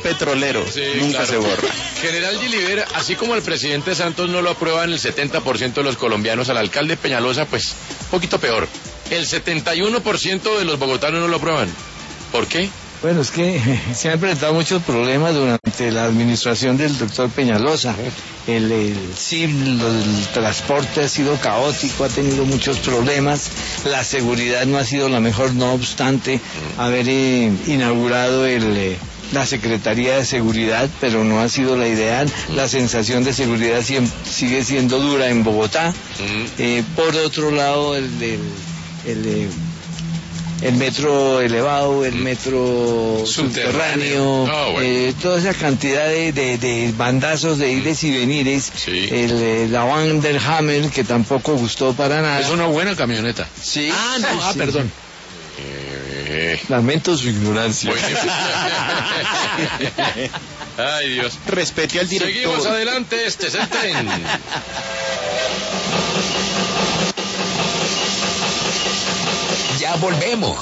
petrolero, Sí, nunca claro. se borra. General Giliber, así como el presidente Santos no lo aprueban el 70% de los colombianos, al alcalde Peñalosa, pues, un poquito peor. El 71% de los bogotanos no lo aprueban. ¿Por qué? Bueno, es que se han presentado muchos problemas durante la administración del doctor Peñalosa. El CIM, el transporte ha sido caótico, ha tenido muchos problemas. La seguridad no ha sido la mejor, no obstante haber inaugurado la Secretaría de Seguridad, pero no ha sido la ideal. La sensación de seguridad sigue siendo dura en Bogotá. Por otro lado, el metro elevado, el metro subterráneo, toda esa cantidad de bandazos de ires y venires, Sí. La Wanderhammer, que tampoco gustó para nada. Es una buena camioneta. Sí. Sí. Perdón. Lamento su ignorancia. Bueno. Ay, Dios. Respete al director. Seguimos adelante, este es el tren. Ya volvemos.